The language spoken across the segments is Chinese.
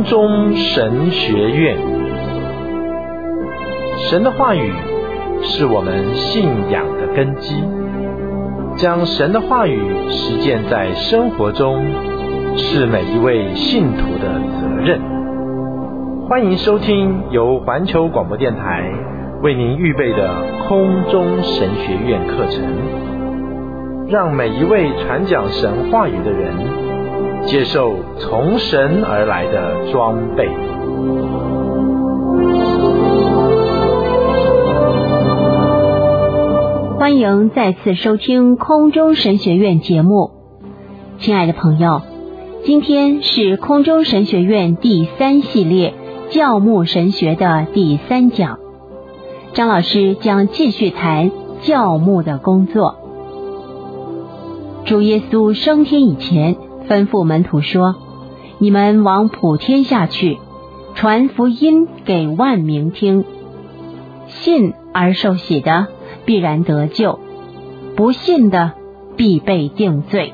中神学院。神的话语是我们信仰的根基，将神的话语实践在生活中，是每一位信徒的责任。欢迎收听由环球广播电台为您预备的空中神学院课程，让每一位传讲神话语的人接受从神而来的装备。 欢迎再次收听空中神学院节目。亲爱的朋友，今天是空中神学院第3系列教牧神学的第3讲，张老师将继续谈教牧的工作。主耶稣升天以前吩咐门徒说，你们往普天下去，传福音给万民听，信而受洗的必然得救，不信的必被定罪。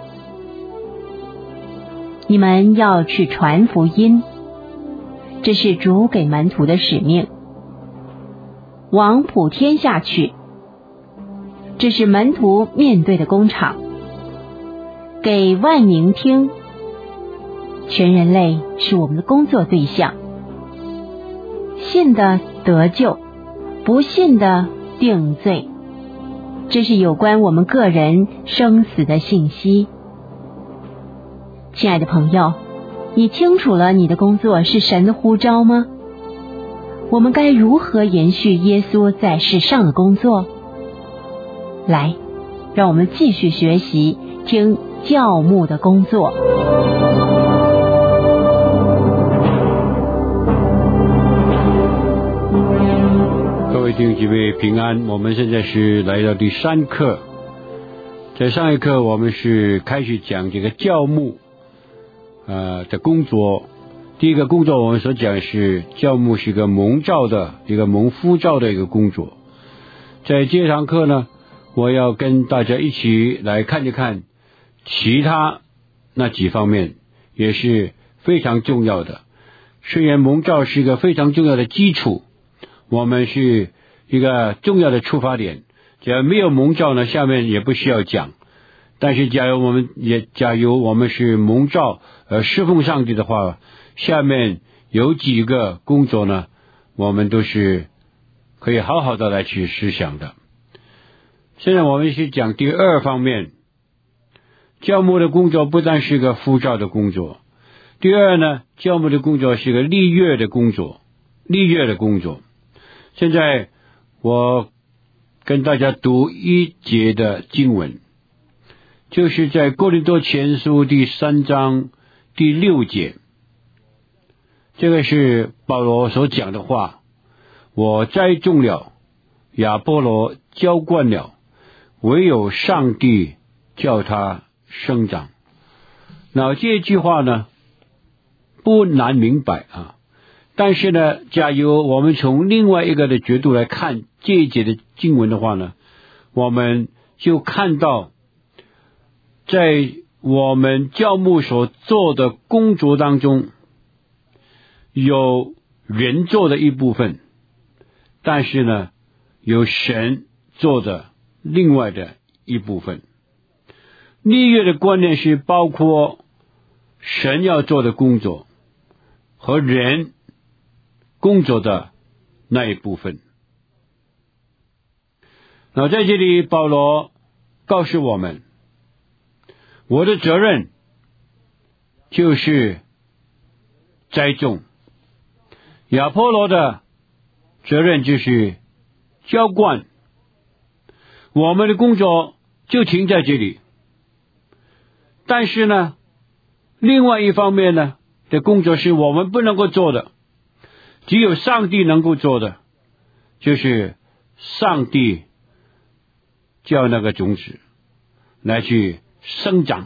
你们要去传福音，这是主给门徒的使命。往普天下去，这是门徒面对的工厂。给万民听，全人类是我们的工作对象。信的得救，不信的定罪，这是有关我们个人生死的信息。亲爱的朋友，你清楚了你的工作是神的呼召吗？我们该如何延续耶稣在世上的工作？来，让我们继续学习，听教牧的工作。 各位弟兄姐妹平安，我们现在是来到第3课。在上一课我们是开始讲这个教牧的工作。第一个工作我们所讲是教牧是一个蒙召的一个蒙呼召的一个工作。在这堂课呢，我要跟大家一起来看一看其他那几方面，也是非常重要的。虽然蒙召是一个非常重要的基础，我们是一个重要的出发点，只要没有蒙召呢，下面也不需要讲。但是假如我们是蒙召侍奉上帝的话，下面有几个工作呢，我们都是可以好好的来去思想的。现在我们是讲第2方面，教牧的工作不但是个呼召的工作，第二呢，教牧的工作是个立约的工作。现在我跟大家读一节的经文，就是在哥林多前书第3章第6节，这个是保罗所讲的话：我栽种了，亚波罗浇灌了，唯有上帝叫他生长。那这句话呢不难明白但是呢，假如我们从另外一个的角度来看这一节的经文的话呢，我们就看到在我们教牧所做的工作当中，有人做的一部分，但是呢有神做的另外的一部分。立约的观念是包括神要做的工作和人工作的那一部分。那在这里保罗告诉我们，我的责任就是栽种，亚波罗的责任就是浇灌，我们的工作就停在这里。但是呢，另外一方面呢的工作是我们不能够做的，只有上帝能够做的，就是上帝叫那个种子来去生长。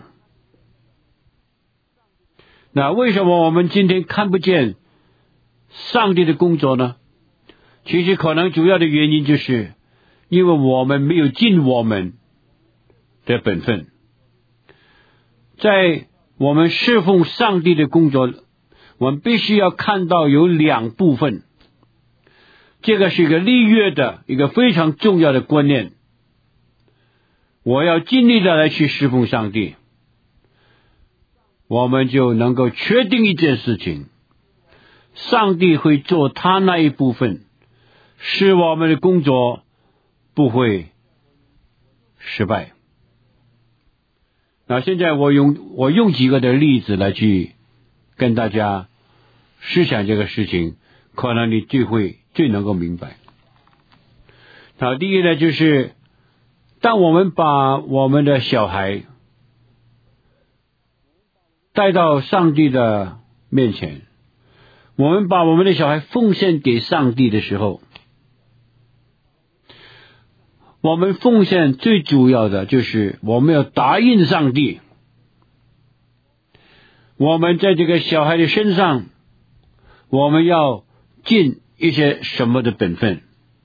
那为什么我们今天看不见上帝的工作呢？其实可能主要的原因就是因为我们没有尽我们的本分。在我们侍奉上帝的工作， 我们必须要看到有两部分，这个是一个立约的一个非常重要的观念。我要尽力的来去侍奉上帝，我们就能够确定一件事情，上帝会做他那一部分，使我们的工作不会失败。那现在我用几个的例子来去跟大家思想这个事情，可能你最能够明白。好，第一呢，就是当我们把我们的小孩带到上帝的面前，我们把我们的小孩奉献给上帝的时候，我们奉献最主要的就是我们要答应上帝，我们在这个小孩的身上，我们要尽一些什么的本分。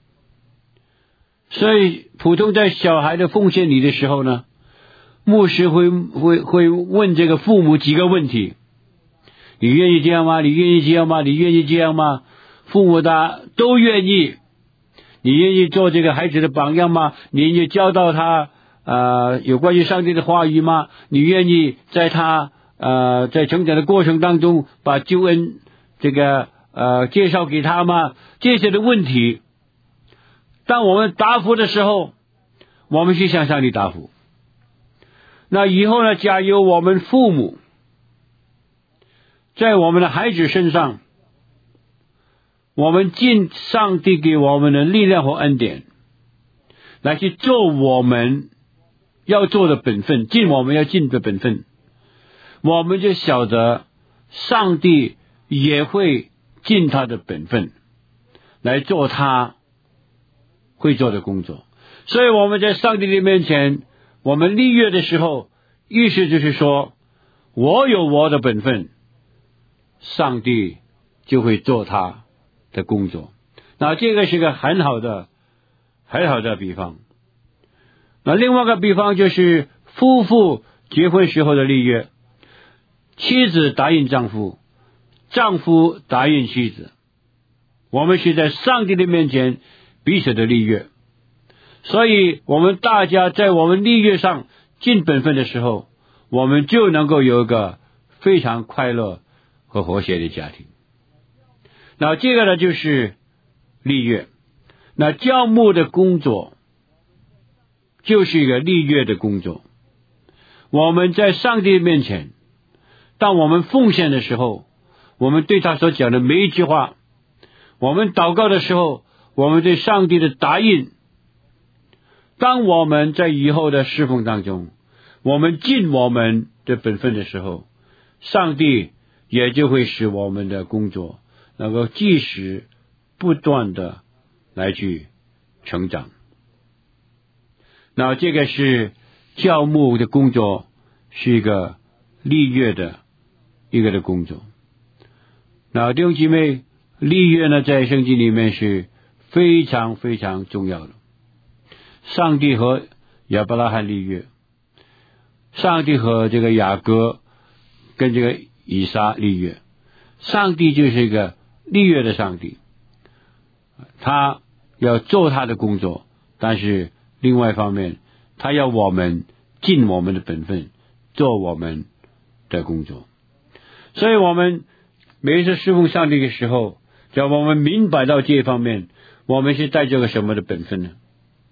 所以普通在小孩的奉献礼的时候呢，牧师会问这个父母几个问题：你愿意这样吗？你愿意这样吗？你愿意这样吗？父母的都愿意。你愿意做这个孩子的榜样吗？你愿意教导他有关于上帝的话语吗？你愿意在他在成长的过程当中把救恩这个介绍给他吗？这些的问题，当我们答复的时候，我们去向上帝答复。那以后呢，假如我们父母在我们的孩子身上，我们尽上帝给我们的力量和恩典，来去做我们要做的本分，尽我们要尽的本分，我们就晓得上帝也会尽他的本分来做他会做的工作。所以我们在上帝的面前，我们立约的时候，意思就是说，我有我的本分，上帝就会做他的工作。那这个是个很好的比方。那另外一个比方就是夫妇结婚时候的立约，妻子答应丈夫，丈夫答应妻子，我们是在上帝的面前彼此的立约。所以我们大家在我们立约上尽本分的时候，我们就能够有一个非常快乐和和谐的家庭。那这个呢，就是立约。那教牧的工作就是一个立约的工作。我们在上帝面前，当我们奉献的时候，我们对他所讲的每一句话，我们祷告的时候，我们对上帝的答应，当我们在以后的侍奉当中，我们尽我们的本分的时候，上帝也就会使我们的工作能够继续不断的来去成长。那这个是教牧的工作，是一个立约的一个的工作。那弟兄姐妹，立约呢，在圣经里面是非常非常重要的。上帝和亚伯拉罕立约，上帝和这个雅各跟这个以撒立约。上帝就是一个立约的上帝，他要做他的工作，但是另外一方面，他要我们尽我们的本分，做我们的工作。所以我们每一次侍奉上帝的时候，只要我们明白到这一方面，我们是带着个什么的本分呢？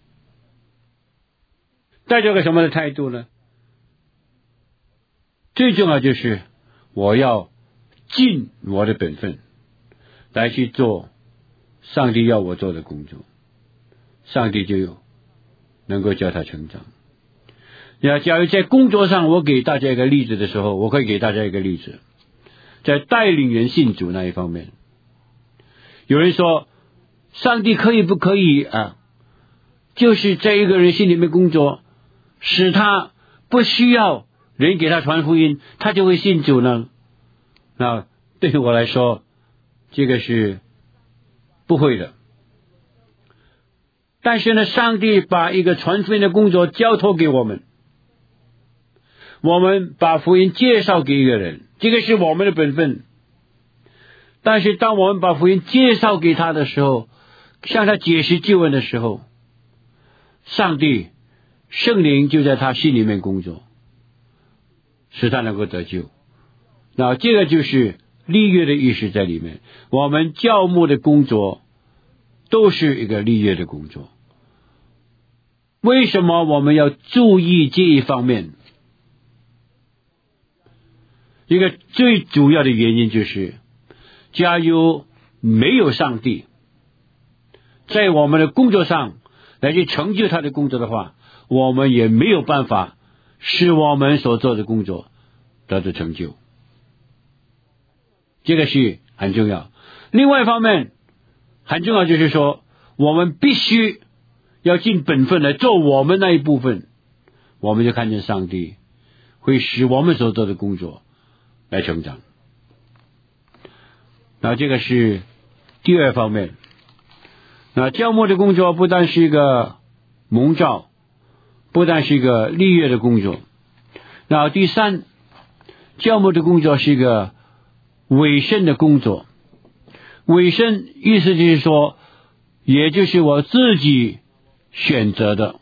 带着个什么的态度呢？最重要就是我要尽我的本分来去做上帝要我做的工作，上帝就能够叫他成长。假如在工作上，我给大家一个例子的时候，我可以给大家一个例子，在带领人信主那一方面，有人说上帝可以不可以就是在一个人心里面工作，使他不需要人给他传福音，他就会信主呢？那对于我来说，这个是不会的。但是呢，上帝把一个传福音的工作交托给我们，我们把福音介绍给一个人，这个是我们的本分。 但是当我们把福音介绍给他的时候，向他解释救恩的时候，上帝圣灵就在他心里面工作，使他能够得救。那这个就是立约的意识在里面。我们教牧的工作都是一个立约的工作。为什么我们要注意这一方面？一个最主要的原因就是，假如没有上帝在我们的工作上来去成就他的工作的话，我们也没有办法使我们所做的工作得到成就。这个是很重要。另外一方面很重要，就是说我们必须要尽本分来做我们那一部分，我们就看见上帝会使我们所做的工作来成长。那这个是第二方面。那教牧的工作不但是一个蒙召，不但是一个立约的工作。那第三，教牧的工作是一个委身的工作。委身意思就是说，也就是我自己选择的。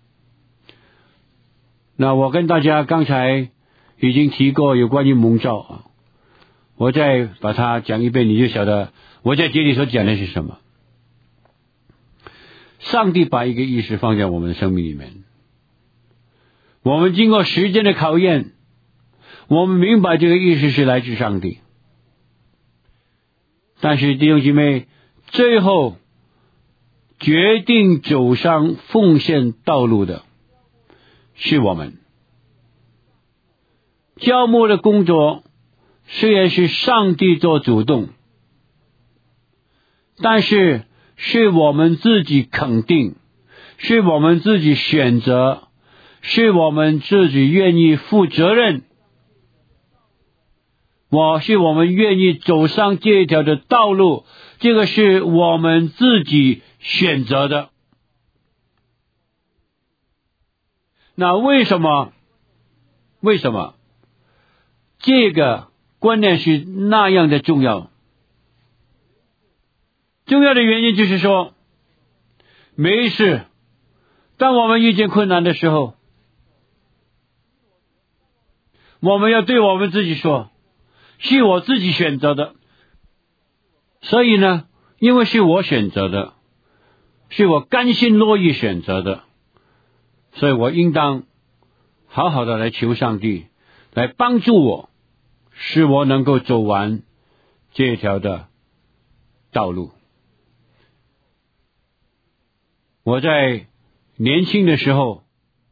那我跟大家刚才已经提过有关于蒙召啊，我再把它讲一遍，你就晓得我在这里所讲的是什么。上帝把一个意识放在我们的生命里面，我们经过时间的考验，我们明白这个意识是来自上帝。但是弟兄姐妹，最后决定走上奉献道路的是我们。教牧的工作虽然是上帝做主动，但是是我们自己肯定，是我们自己选择，是我们自己愿意负责任，是我们愿意走上这一条的道路，这个是我们自己选择的。那为什么这个观念是那样的重要？重要的原因就是说，每一次当我们遇见困难的时候，我们要对我们自己说，是我自己选择的。所以呢，因为是我选择的，是我甘心乐意选择的，所以我应当好好的来求上帝来帮助我，使我能够走完这条的道路。我在年轻的时候，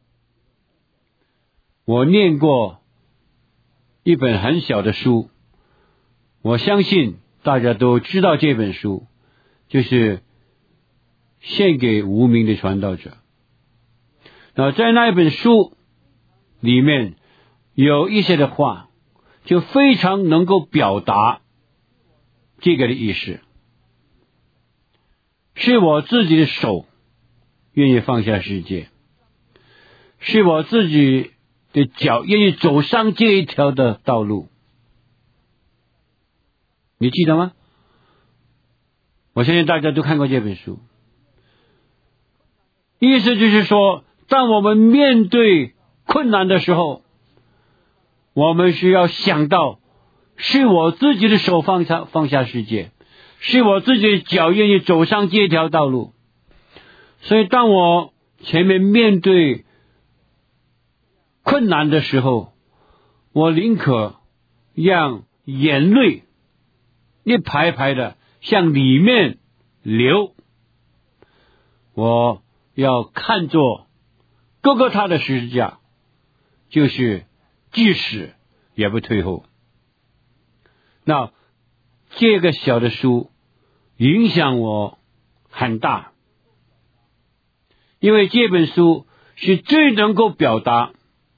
我念过一本很小的书，我相信大家都知道这本书，就是献给无名的传道者。那在那一本书里面有一些的话，就非常能够表达这个的意思。是我自己的手愿意放下世界，是我自己的脚愿意走上这一条的道路。你记得吗？我相信大家都看过这本书。意思就是说，当我们面对困难的时候，我们需要想到，是我自己的手放下世界，是我自己的脚愿意走上这条道路。所以当我前面面对困难的时候，我宁可让眼泪一排排的向里面流，我要看作哥哥他的十字架，就是即使也不退后。那这个小的书影响我很大，因为这本书是最能够表达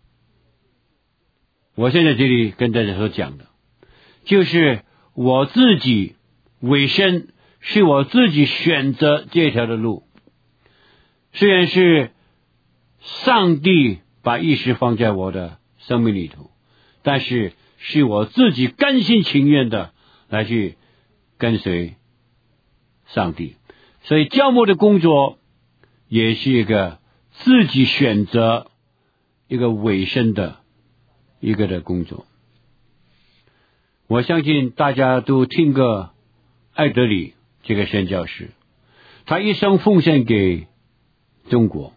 我现在这里跟大家所讲的，就是我自己委身，是我自己选择这条的路。虽然是上帝把意识放在我的生命里头，但是是我自己甘心情愿的来去跟随上帝。所以教牧的工作也是一个自己选择一个委身的一个的工作。我相信大家都听过艾德里这个宣教士，他一生奉献给中国。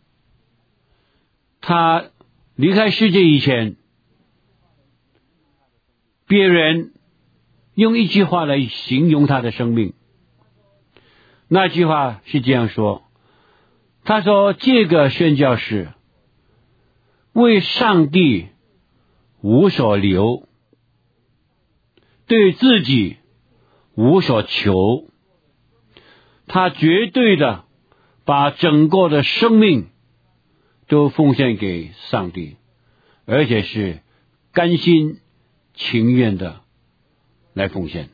他离开世界以前，别人用一句话来形容他的生命，那句话是这样说，他说这个宣教士为上帝无所留，对自己无所求，他绝对的把整个的生命都奉献给上帝，而且是甘心情愿的来奉献。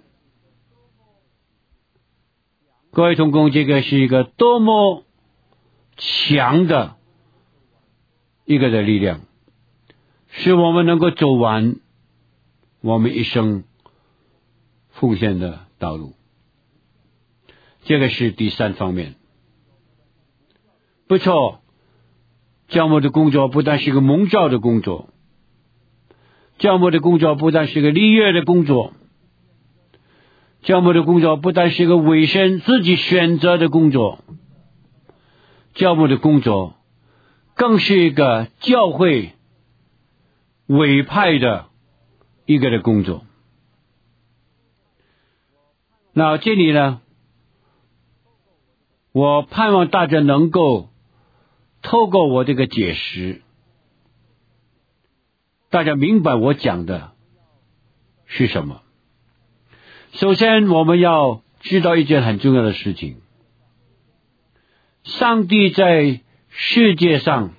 各位同工，这个是一个多么强的一个的力量，使我们能够走完我们一生奉献的道路。这个是第三方面。不错，教牧的工作不但是一个蒙召的工作，教牧的工作不但是一个立约的工作，教牧的工作不但是一个委身自己选择的工作，教牧的工作更是一个教会委派的一个的工作。那这里呢，我盼望大家能够透过我这个解释，大家明白我讲的是什么。首先我们要知道一件很重要的事情，上帝在世界上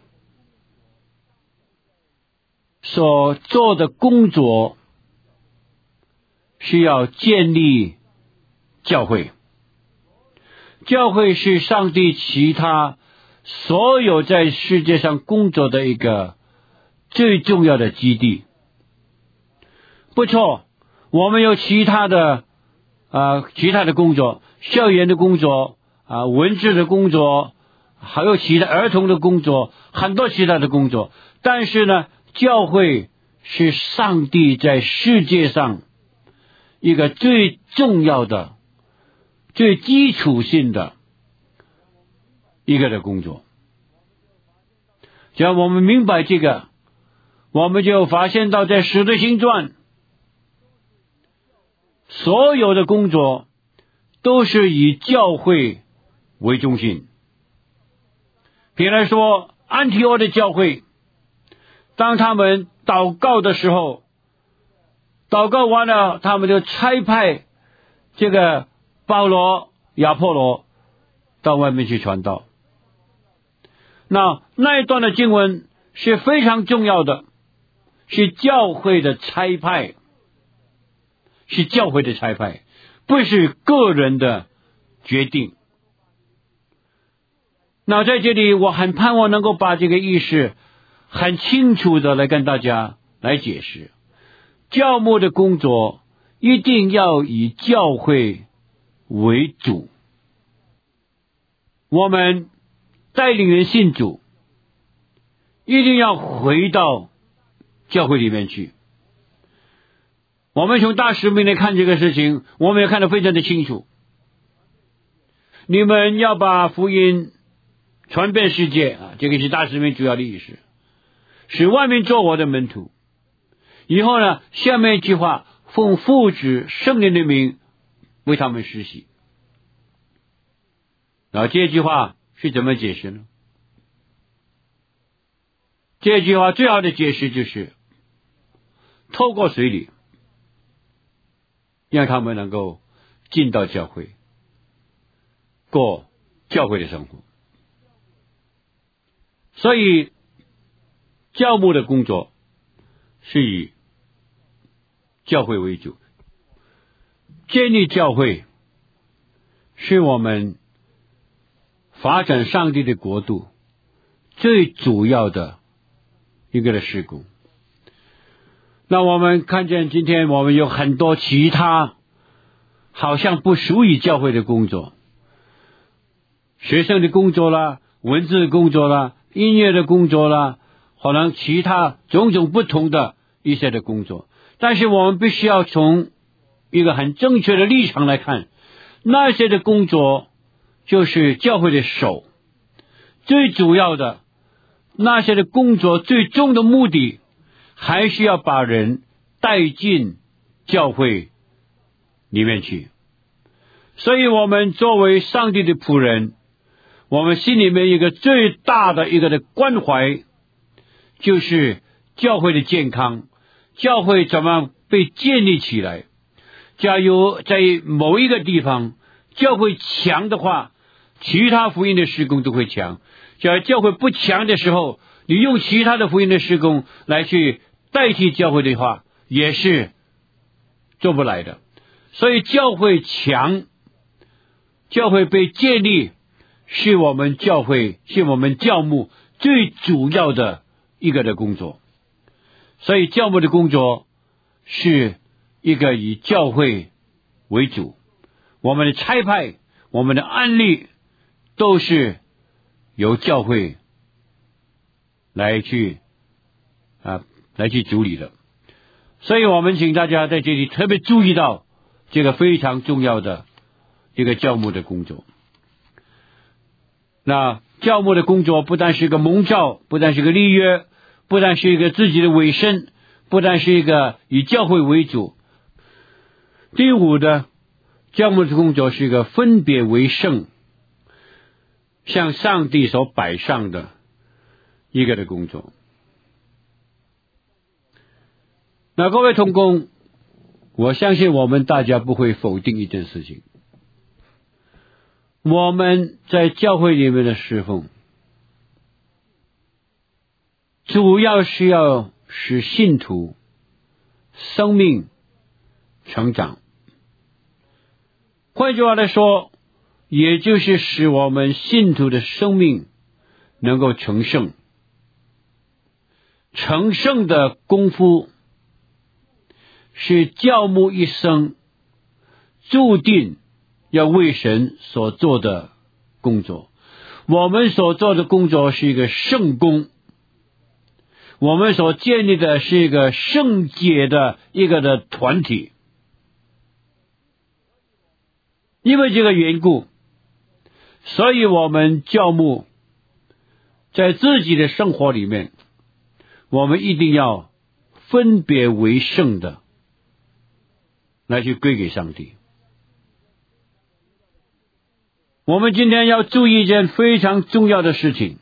所做的工作是要建立教会。教会是上帝其他所有在世界上工作的一个最重要的基地。不错，我们有其他的工作，校园的工作文字的工作，还有其他儿童的工作，很多其他的工作。但是呢，教会是上帝在世界上一个最重要的、最基础性的一个的工作。只要我们明白这个，我们就发现到在使徒行传所有的工作都是以教会为中心。比如说安提阿的教会，当他们祷告的时候，祷告完了，他们就差派这个保罗、亚波罗到外面去传道。那一段的经文是非常重要的，是教会的差派，是教会的差派，不是个人的决定。那在这里我很盼望能够把这个意识很清楚的来跟大家来解释，教牧的工作一定要以教会为主。我们带领人信主，一定要回到教会里面去。我们从大使命来看这个事情，我们也看得非常的清楚。你们要把福音传遍世界这个是大使命主要的意思，使万民做我的门徒。以后呢，下面一句话，奉父子圣灵的名为他们施洗。然后这句话是怎么解释呢？这句话最好的解释就是透过水里让他们能够进到教会，过教会的生活。所以教牧的工作是以教会为主，建立教会是我们发展上帝的国度最主要的一个的事工。那我们看见今天我们有很多其他好像不属于教会的工作，学生的工作啦，文字的工作啦，音乐的工作啦，可能其他种种不同的一些的工作。但是我们必须要从一个很正确的立场来看，那些的工作就是教会的手，最主要的那些的工作最终的目的还是要把人带进教会里面去。所以我们作为上帝的仆人，我们心里面一个最大的一个的关怀，就是教会的健康，教会怎么被建立起来。假如在某一个地方教会强的话，其他福音的事工都会强。假如教会不强的时候，你用其他的福音的事工来去代替教会的话，也是做不来的。所以教会强，教会被建立，是我们教会，是我们教牧最主要的一个的工作。所以教牧的工作是一个以教会为主，我们的差派，我们的案例都是由教会来去处理的。所以我们请大家在这里特别注意到这个非常重要的一个教牧的工作。那教牧的工作不但是一个蒙召，不但是一个立约，不但是一个自己的委身，不但是一个以教会为主。第五的教牧的工作是一个分别为圣，向上帝所摆上的一个的工作。那各位同工，我相信我们大家不会否定一件事情，我们在教会里面的侍奉，主要是要使信徒生命成长。换句话来说，也就是使我们信徒的生命能够成圣。成圣的功夫是教牧一生注定要为神所做的工作。我们所做的工作是一个圣工，我们所建立的是一个圣洁的一个的团体。因为这个缘故，所以我们教牧在自己的生活里面，我们一定要分别为圣的来去归给上帝。我们今天要注意一件非常重要的事情，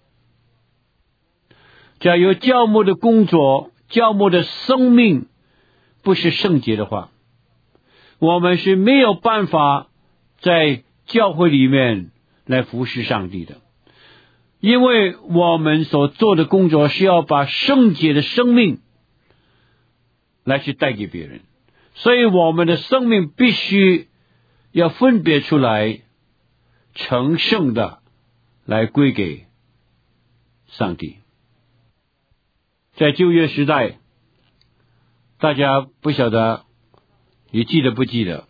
假如教牧的工作，教牧的生命不是圣洁的话，我们是没有办法在教会里面来服侍上帝的。因为我们所做的工作是要把圣洁的生命来去带给别人，所以我们的生命必须要分别出来，成圣的来归给上帝。在旧约时代，大家不晓得你记得不记得，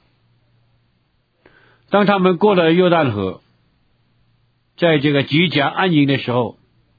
当他们过了约旦河，在这个吉甲安营的时候，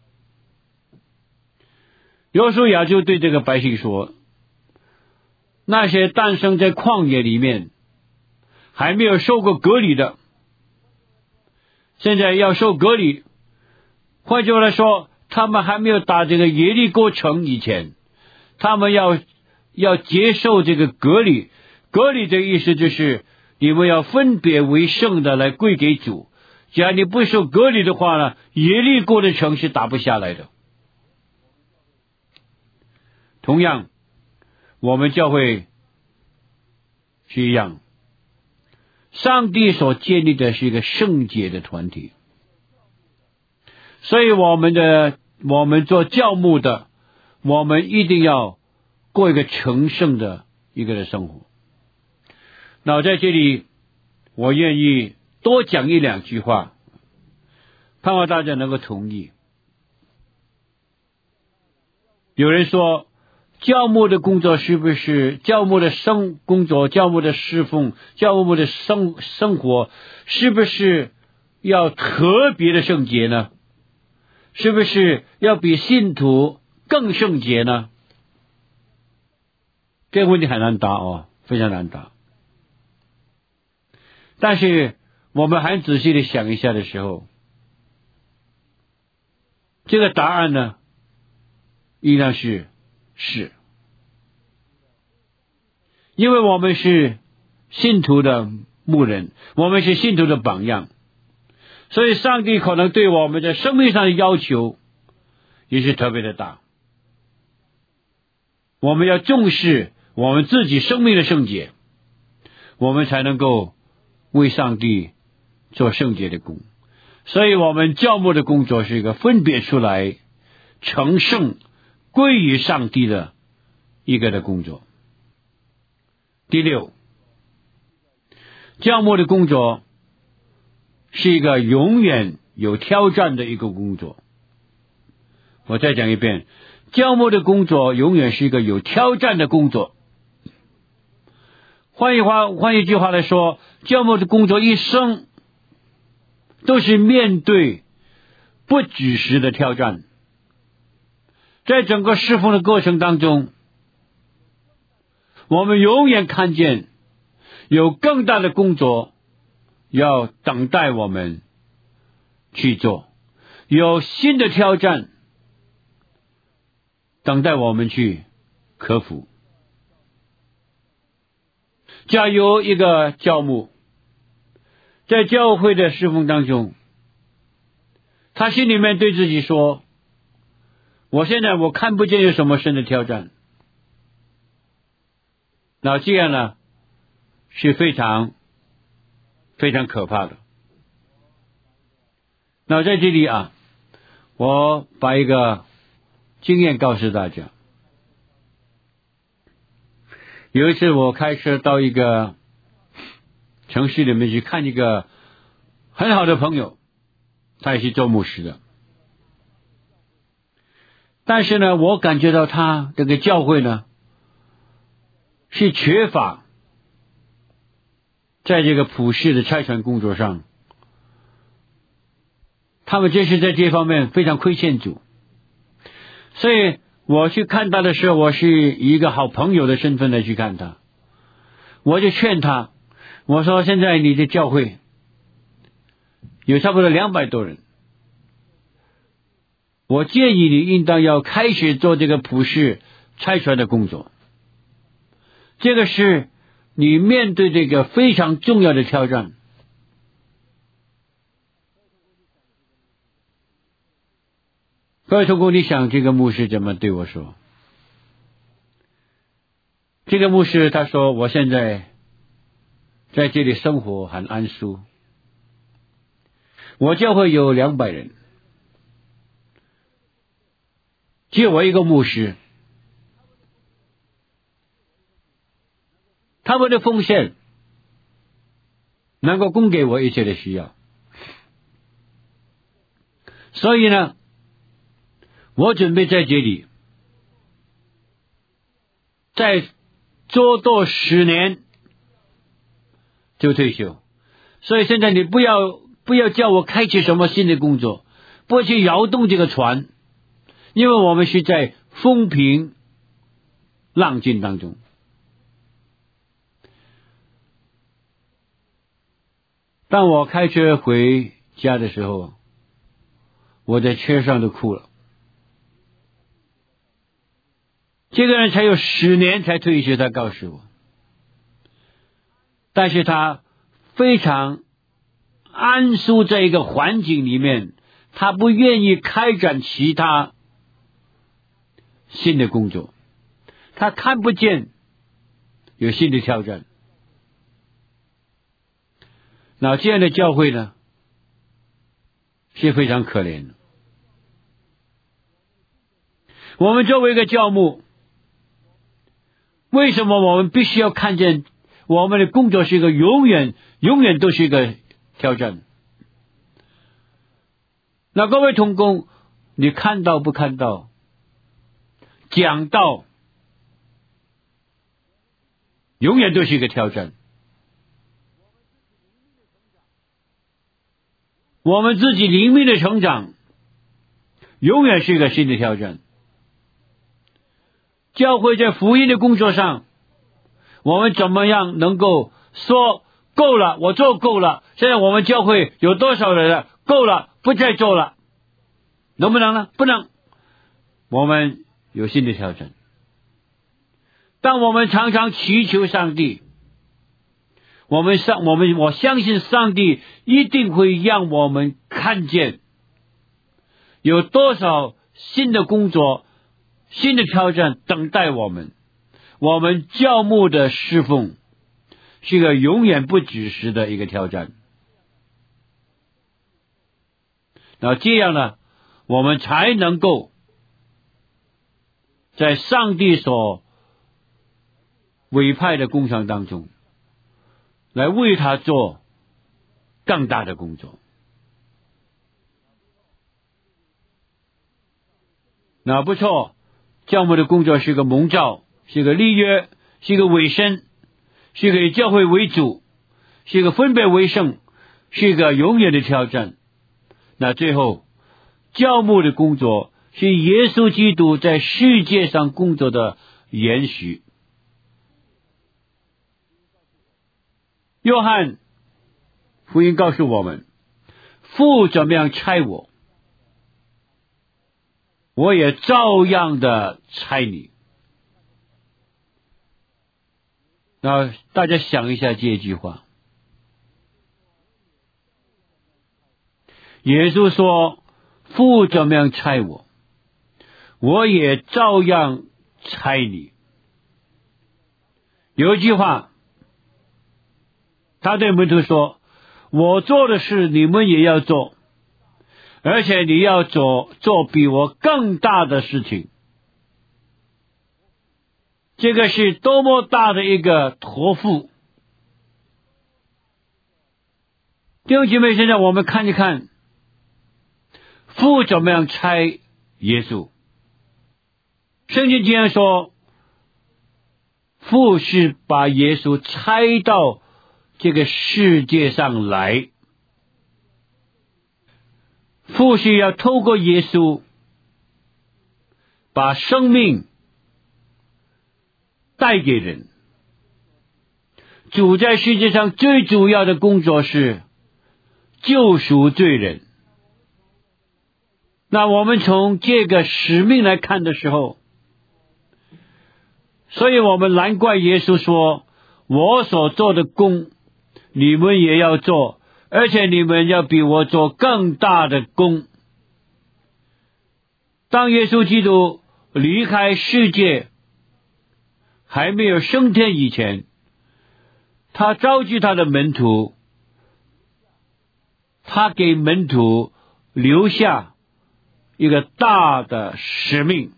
约书亚就对这个百姓说，那些诞生在旷野里面还没有受过割礼的，现在要受割礼。换句话来说，他们还没有打这个耶利哥城以前，他们要接受这个割礼。割礼的意思就是你们要分别为圣的来归给主。假如你不受割礼的话呢，耶利哥的城是打不下来的。同样，我们教会是一样，上帝所建立的是一个圣洁的团体，所以我们做教牧的，我们一定要过一个成圣的一个的生活。那在这里，我愿意多讲一两句话，盼望大家能够同意。有人说， 教牧的工作是不是教牧的工作，教牧的侍奉，教牧的生活是不是要特别的圣洁呢？是不是要比信徒更圣洁呢？这个问题很难答哦，非常难答。但是我们很仔细的想一下的时候，这个答案呢依然是因为我们是信徒的牧人，我们是信徒的榜样，所以上帝可能对我们在生命上的要求也是特别的大。我们要重视我们自己生命的圣洁，我们才能够为上帝做圣洁的工。所以我们教牧的工作是一个分别出来成圣归于上帝的一个的工作。第六，教牧的工作是一个永远有挑战的一个工作。我再讲一遍，教牧的工作永远是一个有挑战的工作。换一句话来说，教牧的工作一生都是面对不止时的挑战。在整个侍奉的过程当中，我们永远看见有更大的工作要等待我们去做，有新的挑战等待我们去克服。假如一个教牧在教会的侍奉当中，他心里面对自己说，我现在看不见有什么新的挑战，那这样呢是非常非常可怕的。那在这里我把一个经验告诉大家。有一次我开车到一个城市里面去看一个很好的朋友，他也是做牧师的，但是呢我感觉到他这个教会呢是缺乏在这个普世的差传工作上，他们真是在这方面非常亏欠主。所以我去看他的时候，我是以一个好朋友的身份来去看他，我就劝他，我说现在你的教会有差不多200多人，我建议你应当要开始做这个普世差传的工作，这个是你面对这个非常重要的挑战。各位同工，你想这个牧师怎么对我说？这个牧师他说，我现在在这里生活很安舒，我教会有200人，只有我一个牧师，他们的奉献能够供给我一切的需要，所以呢我准备在这里再做多10年就退休。所以现在你不要叫我开启什么新的工作，不去摇动这个船，因为我们是在风平浪静当中。当我开车回家的时候，我在车上都哭了。这个人才有10年才退休，他告诉我，但是他非常安舒在一个环境里面，他不愿意开展其他新的工作，他看不见有新的挑战。那这样的教会呢是非常可怜的。我们作为一个教牧，为什么我们必须要看见我们的工作是一个永远都是一个挑战？那各位同工，你看到不看到讲道永远都是一个挑战。我们自己灵命的成长永远是一个新的挑战。教会在福音的工作上，我们怎么样能够说够了，我做够了，现在我们教会有多少人了，够了，不再做了，能不能呢？不能。我们有新的挑战。当我们常常祈求上帝，我相信上帝一定会让我们看见有多少新的工作、新的挑战等待我们。我们教牧的侍奉是一个永远不止息的一个挑战。那这样呢，我们才能够在上帝所委派的工厂当中来为他做更大的工作。那不错，教牧的工作是个蒙召，是个立约，是个委身，是个以教会为主，是个分别为圣，是一个永远的挑战。那最后，教牧的工作是耶稣基督在世界上工作的延续。约翰福音告诉我们，父怎么样差我，我也照样的差你。那大家想一下这句话，耶稣说父怎么样差我，我也照样差你。有一句话，他对门徒说，我做的事你们也要做，而且你要做比我更大的事情。这个是多么大的一个托付。弟兄姐妹，现在我们看一看父怎么样差耶稣。圣经这样说，父是把耶稣差到这个世界上来，父是要透过耶稣把生命带给人。主在世界上最主要的工作是救赎罪人。那我们从这个使命来看的时候，所以我们难怪耶稣说，我所做的工你们也要做，而且你们要比我做更大的工。当耶稣基督离开世界还没有升天以前，他召集他的门徒，他给门徒留下一个大的使命。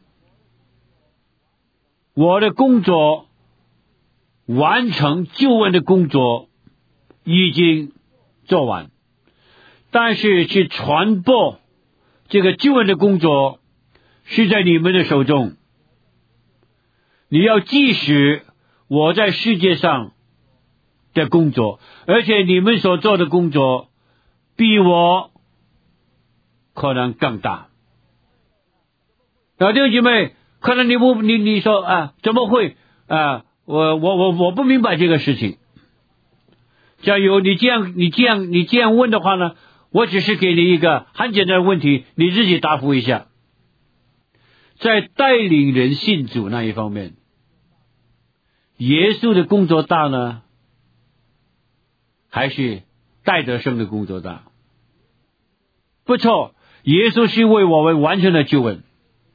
我的工作，完成救恩的工作已经做完，但是去传播这个救恩的工作是在你们的手中。你要继续我在世界上的工作，而且你们所做的工作比我可能更大。弟兄姐妹，可能你说啊，怎么会啊？我不明白这个事情。假如你这样问的话呢，我只是给你一个很简单的问题，你自己答复一下。在带领人信主那一方面，耶稣的工作大呢，还是戴德生的工作大？不错，耶稣是为我们完成了救恩。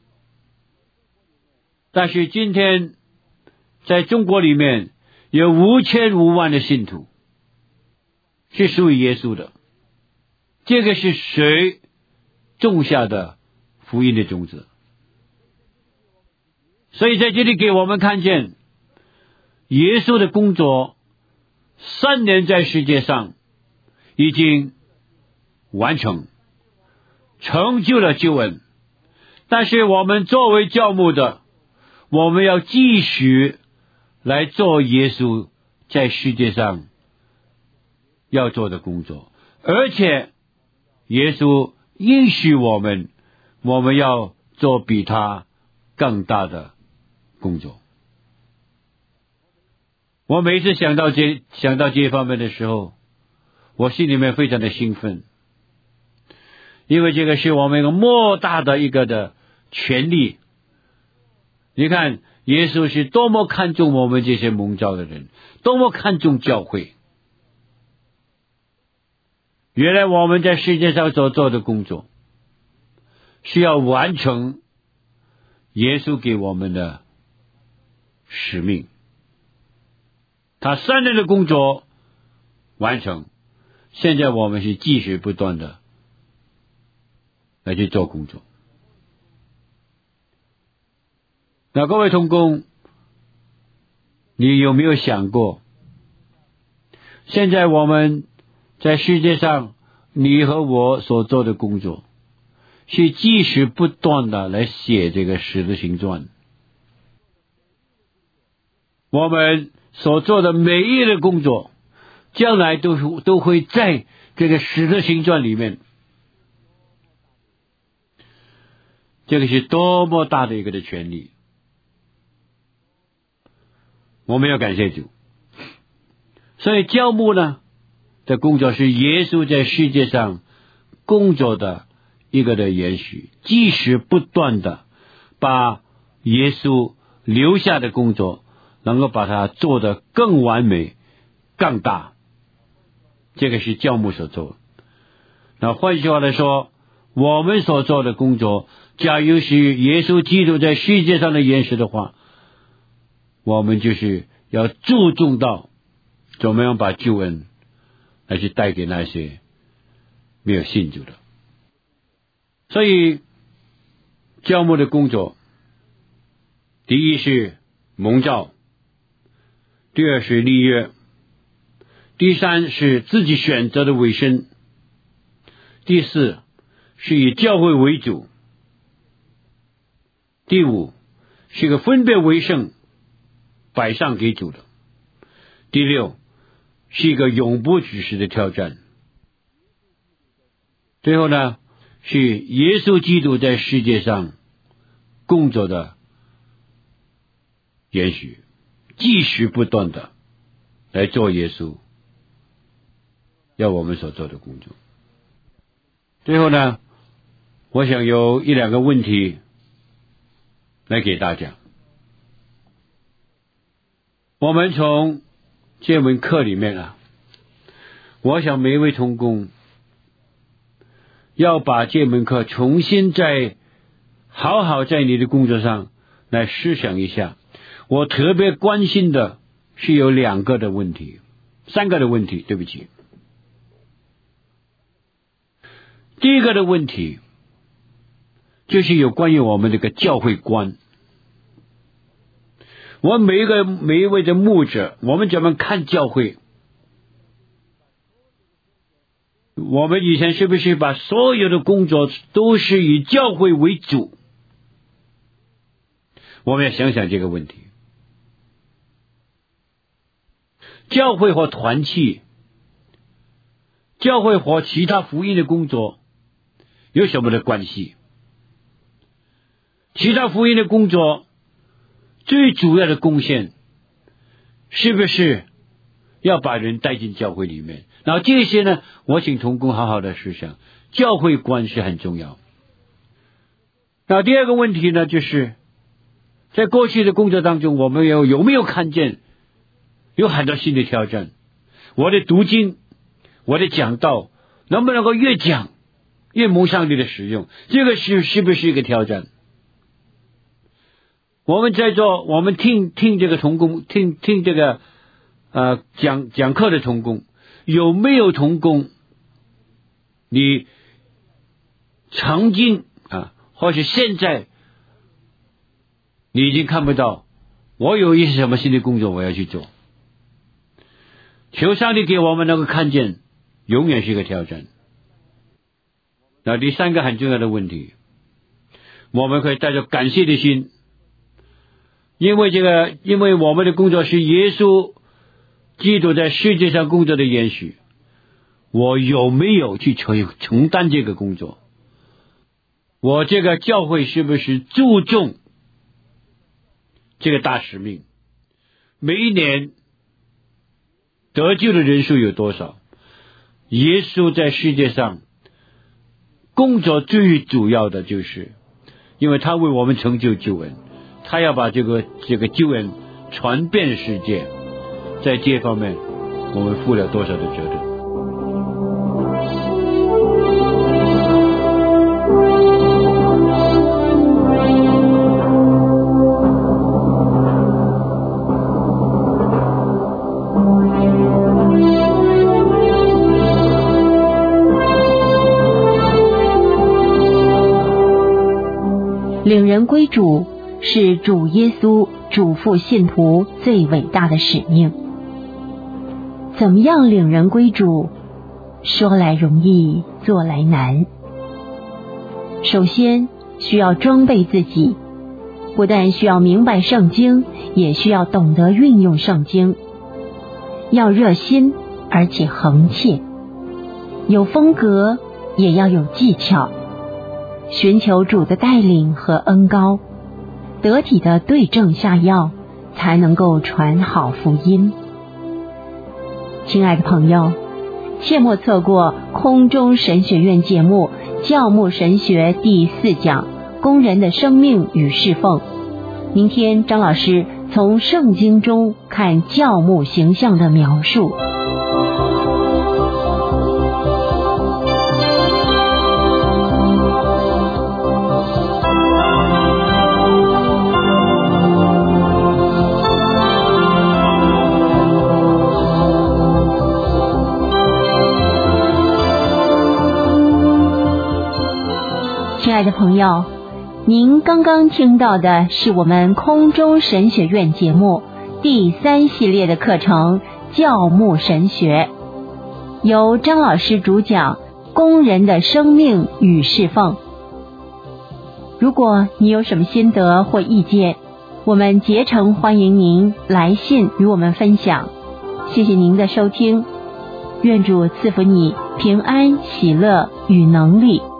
但是今天在中国里面有5500万的信徒是属于耶稣的，这个是谁种下的福音的种子？所以在这里给我们看见耶稣的工作3年在世界上已经完成，成就了救恩。但是我们作为教牧的，我们要继续来做耶稣在世界上要做的工作，而且耶稣允许我们要做比他更大的工作。我每一次想到这方面的时候，我心里面非常的兴奋，因为这个是我们一个莫大的一个的权利。你看耶稣是多么看重我们这些蒙召的人，多么看重教会。原来我们在世界上所做的工作是要完成耶稣给我们的使命，他3年的工作完成，现在我们是继续不断的来去做工作。那各位同工，你有没有想过，现在我们在世界上你和我所做的工作是继续不断的来写这个使徒行传，我们所做的每一个工作将来都会在这个使徒行传里面，这个是多么大的一个的权利。我们要感谢主。所以教牧呢的工作是耶稣在世界上工作的一个的延续，继续不断的把耶稣留下的工作能够把它做得更完美更大，这个是教牧所做的。那换句话来说，我们所做的工作假如是耶稣基督在世界上的延续的话，我们就是要注重到怎么样把救恩来去带给那些没有信主的。所以教牧的工作，第一是蒙召，第二是立约，第三是自己选择的委身，第四是以教会为主，第五是一个分别为圣摆上给主的，第六是一个永不止息的挑战，最后呢是耶稣基督在世界上工作的延续，继续不断的来做耶稣要我们所做的工作。最后呢，我想有一两个问题来给大家。我们从这门课里面啊，我想每一位同工要把这门课重新好好在你的工作上来思想一下。我特别关心的是有3个的问题，对不起。第一个的问题就是有关于我们这个教会观。我们每一位的牧者，我们怎么看教会？我们以前是不是把所有的工作都是以教会为主？我们要想想这个问题。教会和团契，教会和其他福音的工作有什么的关系？其他福音的工作最主要的贡献是不是要把人带进教会里面？然后这些呢，我请同工好好的思想，教会观是很重要。那第二个问题呢，就是在过去的工作当中，我们有没有看见有很多新的挑战？我的读经，我的讲道，能不能够越讲越蒙上帝的使用？这个是不是一个挑战？我们在座，我们听这个同工，听这个讲课的同工，有没有同工你曾经或是现在你已经看不到我有一些什么新的工作我要去做？求上帝给我们能够看见，永远是一个挑战。那第3个很重要的问题，我们可以带着感谢的心因为我们的工作是耶稣基督在世界上工作的延续，我有没有去承担这个工作？我这个教会是不是注重这个大使命？每一年得救的人数有多少？耶稣在世界上工作最主要的就是，因为他为我们成就救恩，他要把这个救恩传遍世界，在这方面我们负了多少的责任？ 领人归主是主耶稣嘱咐信徒最伟大的使命。怎么样领人归主？说来容易，做来难。首先需要装备自己，不但需要明白圣经，也需要懂得运用圣经。要热心，而且恒切，有风格，也要有技巧。寻求主的带领和恩膏，得体的对症下药，才能够传好福音。亲爱的朋友，切莫错过空中神学院节目教牧神学第4讲工人的生命与侍奉。明天张老师从圣经中看教牧形象的描述。亲爱的朋友，您刚刚听到的是我们空中神学院节目第3系列的课程教牧神学，由张老师主讲工人的生命与侍奉。如果你有什么心得或意见，我们竭诚欢迎您来信与我们分享。谢谢您的收听，愿主赐福你平安喜乐与能力。